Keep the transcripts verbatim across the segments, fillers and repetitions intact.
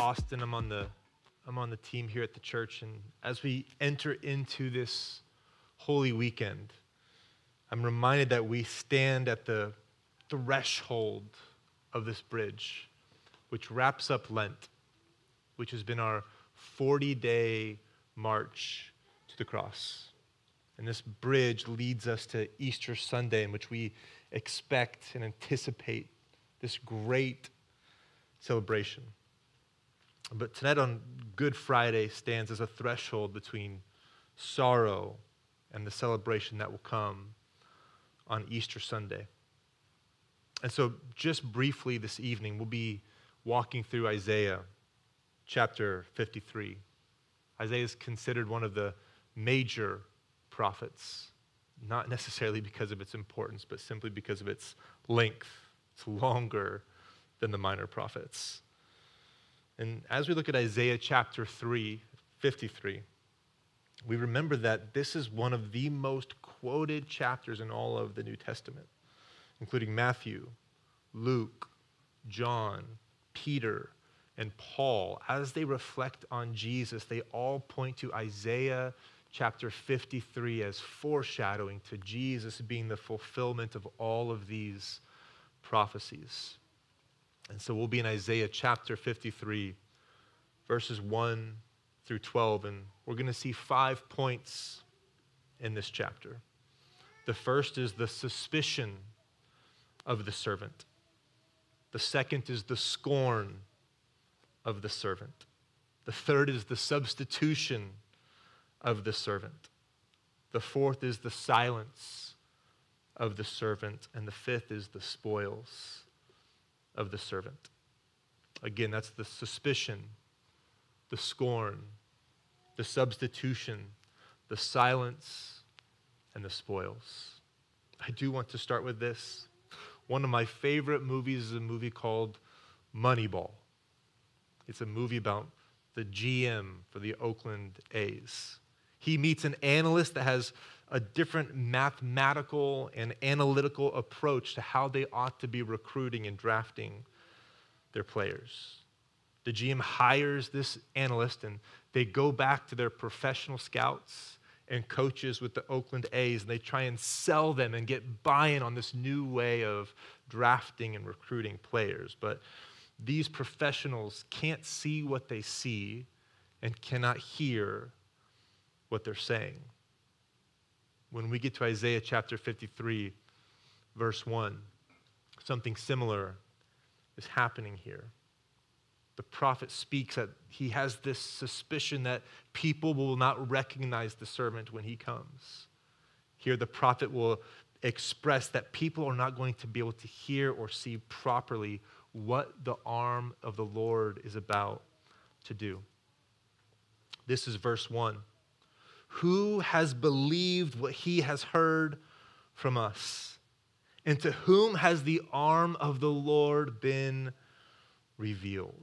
Austin. I'm on the I'm on the team here at the church, and as we enter into this Holy Weekend, I'm reminded that we stand at the threshold of this bridge, which wraps up Lent, which has been our forty-day march to the cross. And this bridge leads us to Easter Sunday, in which we expect and anticipate this great celebration. But tonight on Good Friday stands as a threshold between sorrow and the celebration that will come on Easter Sunday. And so just briefly this evening, we'll be walking through Isaiah chapter fifty-three. Isaiah is considered one of the major prophets, not necessarily because of its importance, but simply because of its length. It's longer than the minor prophets. And as we look at Isaiah chapter three, fifty-three, we remember that this is one of the most quoted chapters in all of the New Testament, including Matthew, Luke, John, Peter, and Paul. As they reflect on Jesus, they all point to Isaiah chapter fifty-three as foreshadowing to Jesus being the fulfillment of all of these prophecies. And so we'll be in Isaiah chapter fifty-three, verses one through twelve, and we're going to see five points in this chapter. The first is the suspicion of the servant. The second is the scorn of the servant. The third is the substitution of the servant. The fourth is the silence of the servant. And the fifth is the spoils of the servant. Again, that's the suspicion, the scorn, the substitution, the silence, and the spoils. I do want to start with this. One of my favorite movies is a movie called Moneyball. It's a movie about the G M for the Oakland A's. He meets an analyst that has a different mathematical and analytical approach to how they ought to be recruiting and drafting their players. The G M hires this analyst, and they go back to their professional scouts and coaches with the Oakland A's, and they try and sell them and get buy-in on this new way of drafting and recruiting players. But these professionals can't see what they see and cannot hear what they're saying. When we get to Isaiah chapter fifty-three, verse one, something similar is happening here. The prophet speaks that he has this suspicion that people will not recognize the servant when he comes. Here the prophet will express that people are not going to be able to hear or see properly what the arm of the Lord is about to do. This is verse one. Who has believed what he has heard from us? And to whom has the arm of the Lord been revealed?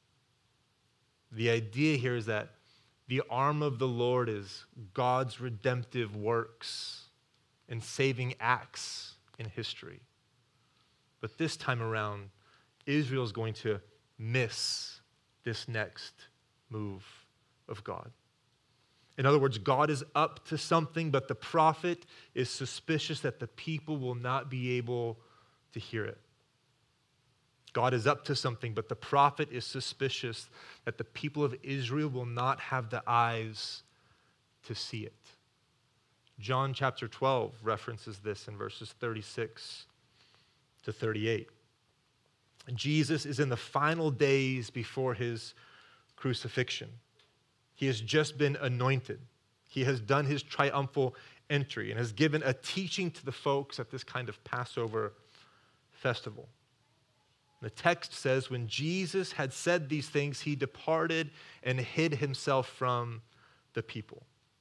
The idea here is that the arm of the Lord is God's redemptive works and saving acts in history. But this time around, Israel is going to miss this next move of God. In other words, God is up to something, but the prophet is suspicious that the people will not be able to hear it. God is up to something, but the prophet is suspicious that the people of Israel will not have the eyes to see it. John chapter twelve references this in verses thirty-six to thirty-eight. Jesus is in the final days before his crucifixion. He has just been anointed. He has done his triumphal entry and has given a teaching to the folks at this kind of Passover festival. The text says, when Jesus had said these things, he departed and hid himself from the people.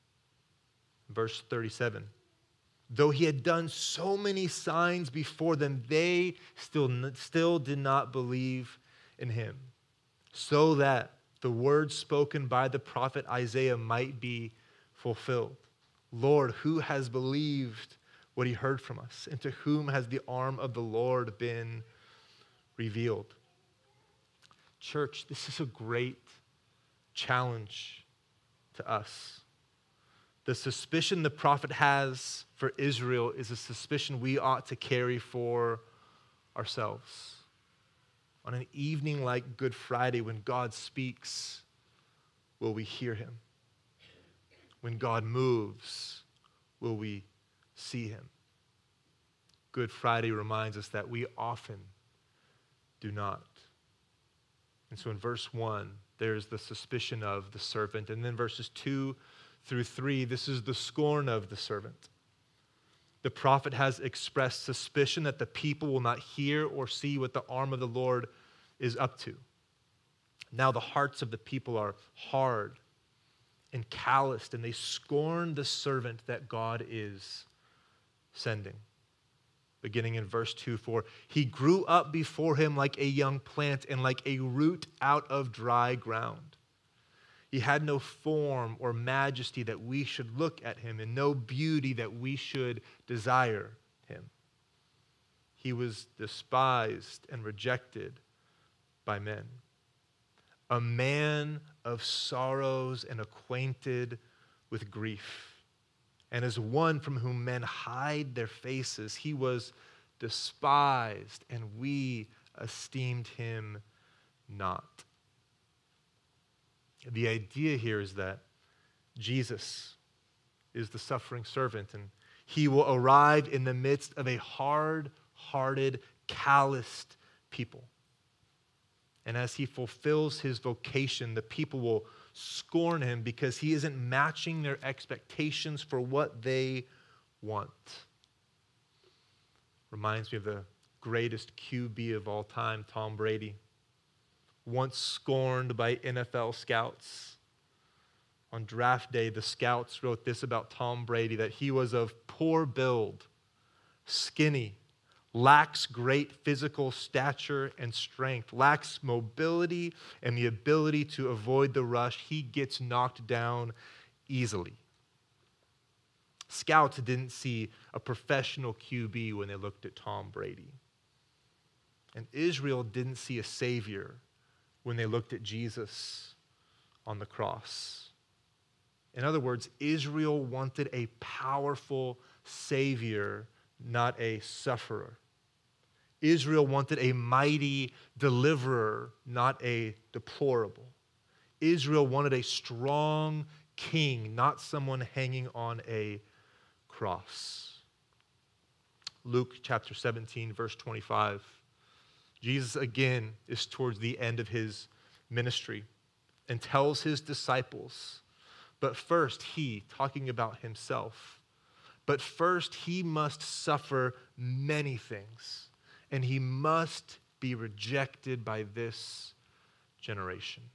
Verse thirty-seven. Though he had done so many signs before them, they still, still did not believe in him, so that the words spoken by the prophet Isaiah might be fulfilled. Lord, who has believed what he heard from us? And to whom has the arm of the Lord been revealed? Church, this is a great challenge to us. The suspicion the prophet has for Israel is a suspicion we ought to carry for ourselves. On an evening like Good Friday, when God speaks, will we hear him? When God moves, will we see him? Good Friday reminds us that we often do not. And so in verse one, there's the suspicion of the servant. And then verses two through three, this is the scorn of the servant. The prophet has expressed suspicion that the people will not hear or see what the arm of the Lord is up to. Now the hearts of the people are hard and calloused, and they scorn the servant that God is sending. Beginning in verse two, for he grew up before him like a young plant and like a root out of dry ground. He had no form or majesty that we should look at him, and no beauty that we should desire him. He was despised and rejected by men, a man of sorrows and acquainted with grief. And as one from whom men hide their faces, he was despised, and we esteemed him not. The idea here is that Jesus is the suffering servant, and he will arrive in the midst of a hard-hearted, calloused people. And as he fulfills his vocation, the people will scorn him because he isn't matching their expectations for what they want. Reminds me of the greatest Q B of all time, Tom Brady. Once scorned by N F L scouts. On draft day, the scouts wrote this about Tom Brady, that he was of poor build, skinny, lacks great physical stature and strength, lacks mobility and the ability to avoid the rush. He gets knocked down easily. Scouts didn't see a professional Q B when they looked at Tom Brady. And Israel didn't see a savior when they looked at Jesus on the cross. In other words, Israel wanted a powerful savior, not a sufferer. Israel wanted a mighty deliverer, not a deplorable. Israel wanted a strong king, not someone hanging on a cross. Luke chapter seventeen, verse twenty-five. Jesus again is towards the end of his ministry and tells his disciples, but first he, talking about himself, but first he must suffer many things, and he must be rejected by this generation.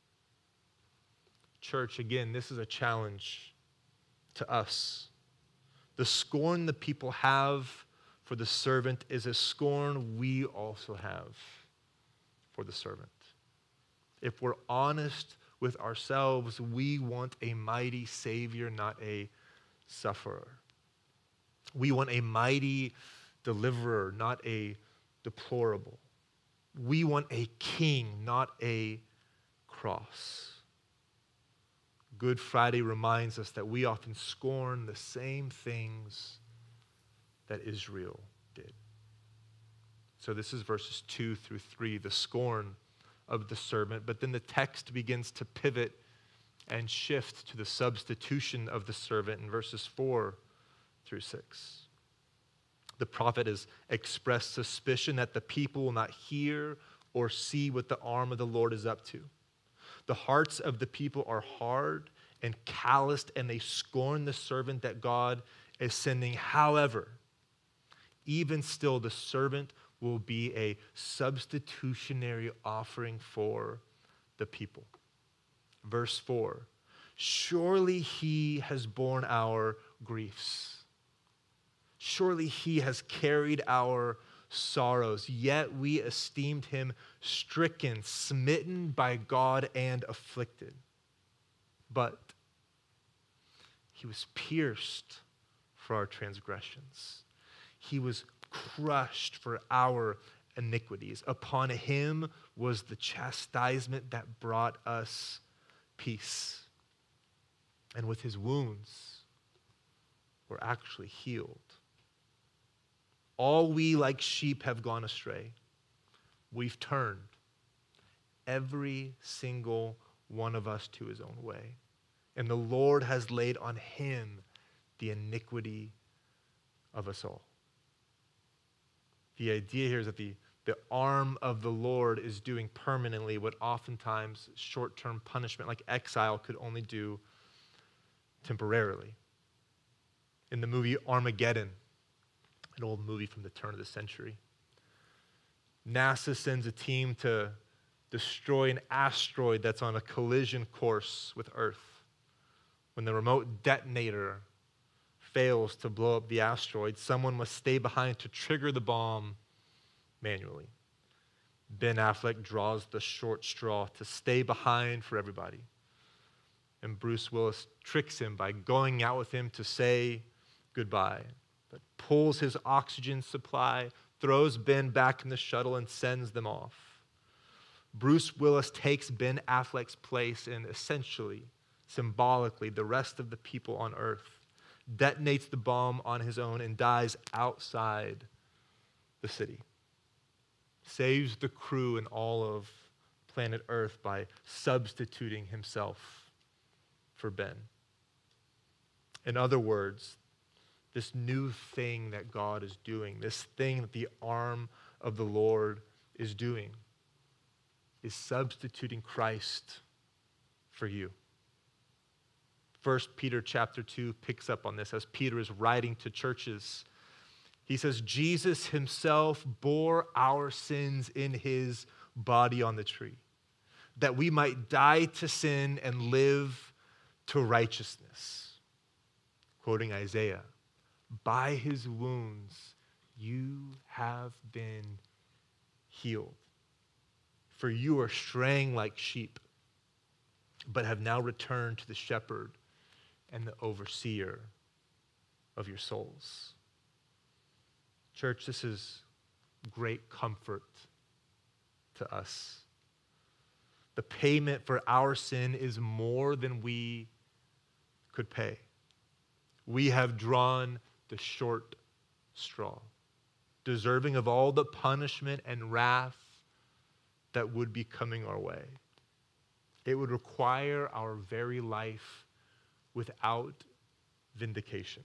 Church, again, this is a challenge to us. The scorn the people have for the servant is a scorn we also have for the servant. If we're honest with ourselves, we want a mighty Savior, not a sufferer. We want a mighty deliverer, not a deplorable. We want a king, not a cross. Good Friday reminds us that we often scorn the same things that Israel did. So this is verses two through three, the scorn of the servant. But then the text begins to pivot and shift to the substitution of the servant in verses four through six. The prophet has expressed suspicion that the people will not hear or see what the arm of the Lord is up to. The hearts of the people are hard and calloused, and they scorn the servant that God is sending. However, even still, the servant will be a substitutionary offering for the people. Verse four, surely he has borne our griefs. Surely he has carried our sorrows, yet we esteemed him stricken, smitten by God, and afflicted. But he was pierced for our transgressions. He was crushed for our iniquities. Upon him was the chastisement that brought us peace. And with his wounds, we're actually healed. All we like sheep have gone astray. We've turned, every single one of us, to his own way. And the Lord has laid on him the iniquity of us all. The idea here is that the, the arm of the Lord is doing permanently what oftentimes short-term punishment like exile could only do temporarily. In the movie Armageddon, an old movie from the turn of the century, NASA sends a team to destroy an asteroid that's on a collision course with Earth. When the remote detonator fails to blow up the asteroid, someone must stay behind to trigger the bomb manually. Ben Affleck draws the short straw to stay behind for everybody. And Bruce Willis tricks him by going out with him to say goodbye, but pulls his oxygen supply, throws Ben back in the shuttle, and sends them off. Bruce Willis takes Ben Affleck's place in essentially, symbolically, the rest of the people on Earth, detonates the bomb on his own, and dies outside the city. Saves the crew and all of planet Earth by substituting himself for Ben. In other words, this new thing that God is doing, this thing that the arm of the Lord is doing, is substituting Christ for you. First Peter chapter two picks up on this as Peter is writing to churches. He says, Jesus himself bore our sins in his body on the tree, that we might die to sin and live to righteousness. Quoting Isaiah, by his wounds you have been healed. For you are straying like sheep, but have now returned to the shepherd and the overseer of your souls. Church, this is great comfort to us. The payment for our sin is more than we could pay. We have drawn the short straw, deserving of all the punishment and wrath that would be coming our way. It would require our very life without vindication.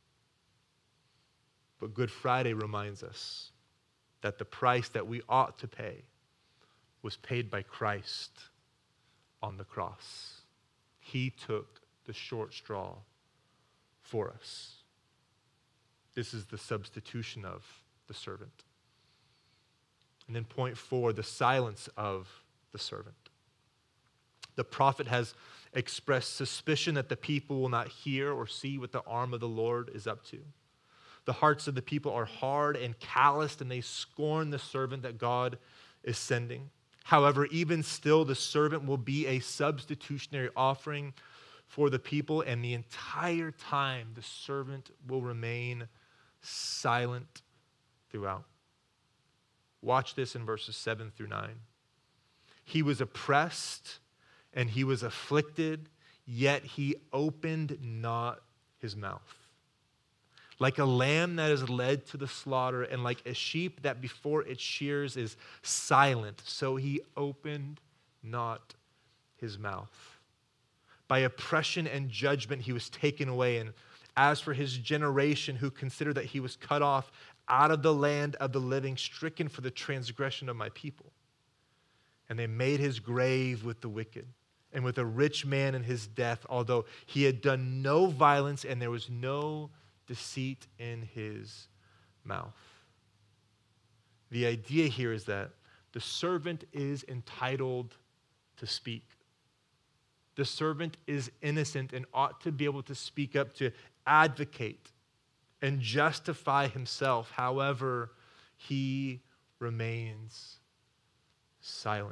But Good Friday reminds us that the price that we ought to pay was paid by Christ on the cross. He took the short straw for us. This is the substitution of the servant. And then point four, the silence of the servant. The prophet has expressed suspicion that the people will not hear or see what the arm of the Lord is up to. The hearts of the people are hard and calloused, and they scorn the servant that God is sending. However, even still, the servant will be a substitutionary offering for the people, and the entire time the servant will remain silent throughout. Watch this in verses seven through nine. He was oppressed and he was afflicted, yet he opened not his mouth. Like a lamb that is led to the slaughter, and like a sheep that before its shears is silent, so he opened not his mouth. By oppression and judgment he was taken away. And as for his generation, who considered that he was cut off out of the land of the living, stricken for the transgression of my people. And they made his grave with the wicked and with a rich man in his death, although he had done no violence and there was no deceit in his mouth. The idea here is that the servant is entitled to speak. The servant is innocent and ought to be able to speak up, to advocate and justify himself. However, he remains silent,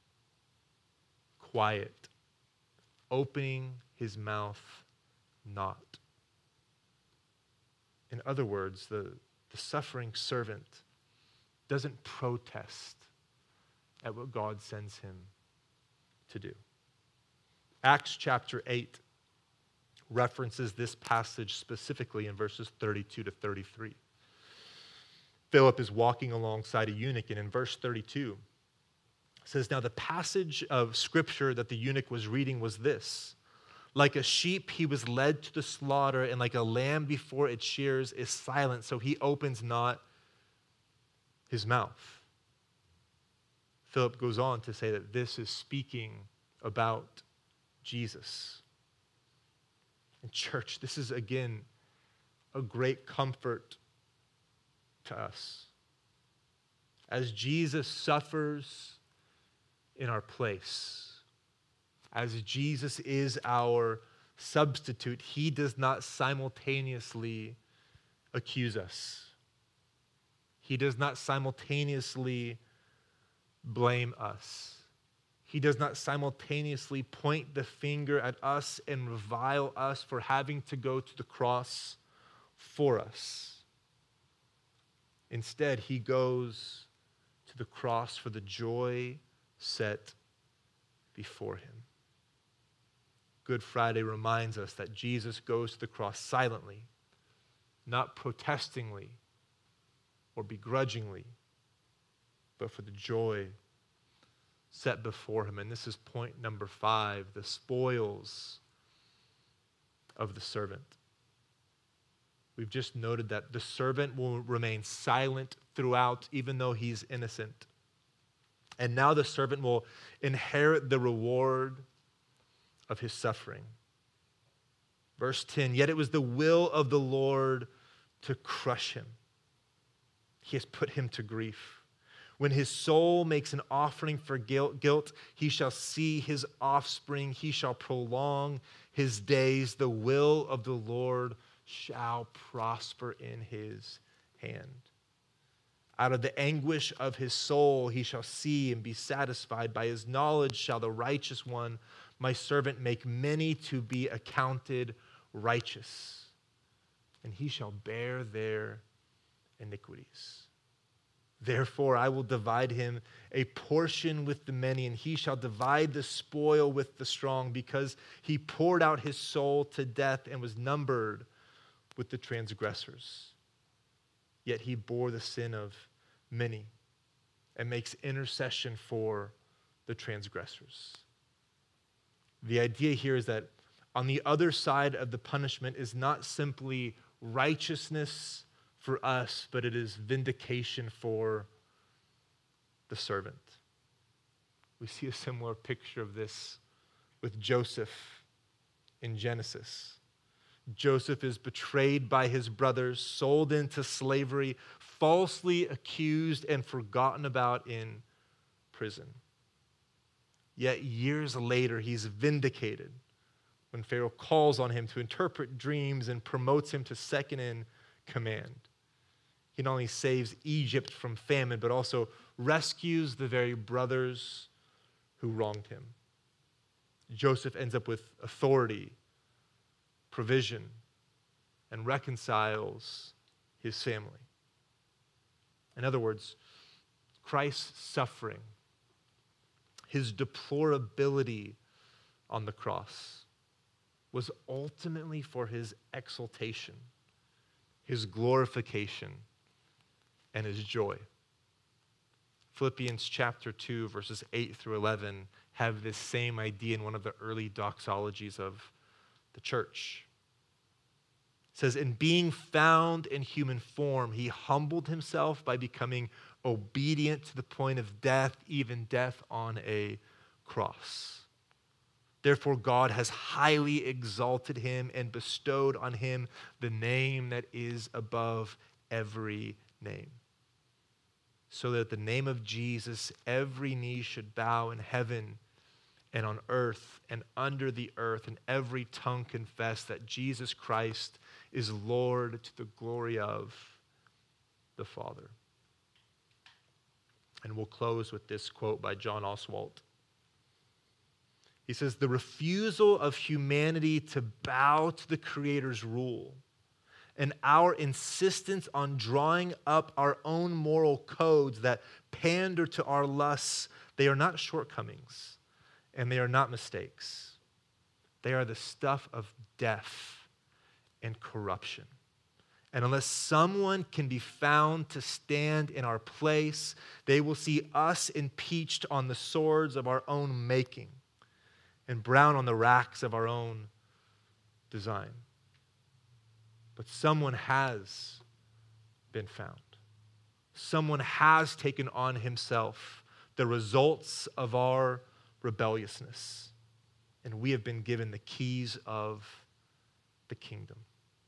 quiet, opening his mouth not. In other words, the, the suffering servant doesn't protest at what God sends him to do. Acts chapter eight references this passage specifically in verses thirty-two to thirty-three. Philip is walking alongside a eunuch, and in verse thirty-two, it says, "Now the passage of scripture that the eunuch was reading was this: like a sheep he was led to the slaughter, and like a lamb before its shears is silent, so he opens not his mouth." Philip goes on to say that this is speaking about Jesus. And church, this is again a great comfort to us. As Jesus suffers in our place, as Jesus is our substitute, he does not simultaneously accuse us. He does not simultaneously blame us. He does not simultaneously point the finger at us and revile us for having to go to the cross for us. Instead, he goes to the cross for the joy set before him. Good Friday reminds us that Jesus goes to the cross silently, not protestingly or begrudgingly, but for the joy set before him. And this is point number five, the spoils of the servant. We've just noted that the servant will remain silent throughout, even though he's innocent. And now the servant will inherit the reward of his suffering. Verse ten, "Yet it was the will of the Lord to crush him. He has put him to grief. When his soul makes an offering for guilt, guilt, he shall see his offspring. He shall prolong his days. The will of the Lord shall prosper in his hand. Out of the anguish of his soul he shall see and be satisfied. By his knowledge shall the righteous one, my servant, make many to be accounted righteous, and he shall bear their iniquities. Therefore, I will divide him a portion with the many, and he shall divide the spoil with the strong, because he poured out his soul to death and was numbered with the transgressors. Yet he bore the sin of many and makes intercession for the transgressors." The idea here is that on the other side of the punishment is not simply righteousness for us, but it is vindication for the servant. We see a similar picture of this with Joseph in Genesis. Joseph is betrayed by his brothers, sold into slavery, falsely accused and forgotten about in prison. Yet years later, he's vindicated when Pharaoh calls on him to interpret dreams and promotes him to second in command. He not only saves Egypt from famine, but also rescues the very brothers who wronged him. Joseph ends up with authority, provision, and reconciles his family. In other words, Christ's suffering, his deplorability on the cross, was ultimately for his exaltation, his glorification, and his joy. Philippians chapter two, verses eight through eleven have this same idea in one of the early doxologies of the church. It says, "In being found in human form, he humbled himself by becoming obedient to the point of death, even death on a cross. Therefore, God has highly exalted him and bestowed on him the name that is above every name, so that at the name of Jesus, every knee should bow in heaven and on earth and under the earth, and every tongue confess that Jesus Christ is Lord, to the glory of the Father." And we'll close with this quote by John Oswalt. He says, "The refusal of humanity to bow to the Creator's rule and our insistence on drawing up our own moral codes that pander to our lusts, they are not shortcomings and they are not mistakes. They are the stuff of death and corruption. And unless someone can be found to stand in our place, they will see us impeached on the swords of our own making and brown on the racks of our own design. But someone has been found. Someone has taken on himself the results of our rebelliousness, and we have been given the keys of the kingdom.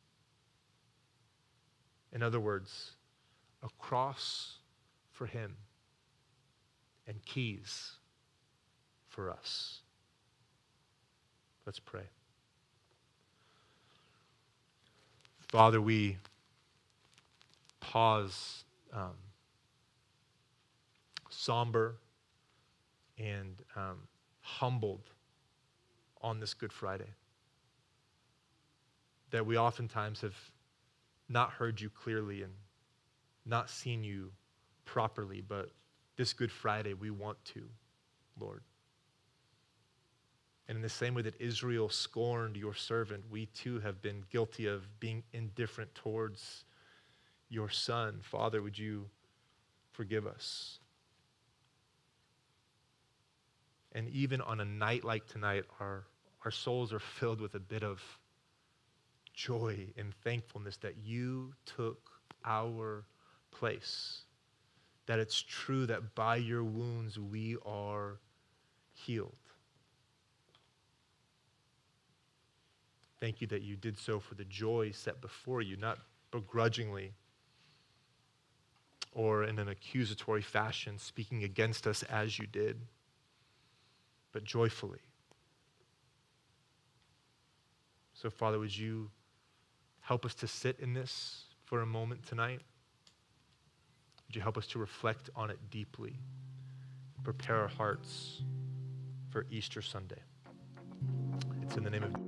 In other words, a cross for him and keys for us. Let's pray. Father, we pause um, somber and um, humbled on this Good Friday. That we oftentimes have not heard you clearly and not seen you properly, but this Good Friday we want to, Lord. And in the same way that Israel scorned your servant, we too have been guilty of being indifferent towards your Son. Father, would you forgive us? And even on a night like tonight, our, our souls are filled with a bit of joy and thankfulness that you took our place. That it's true that by your wounds we are healed. Thank you that you did so for the joy set before you, not begrudgingly or in an accusatory fashion, speaking against us as you did, but joyfully. So, Father, would you help us to sit in this for a moment tonight? Would you help us to reflect on it deeply, prepare our hearts for Easter Sunday? It's in the name of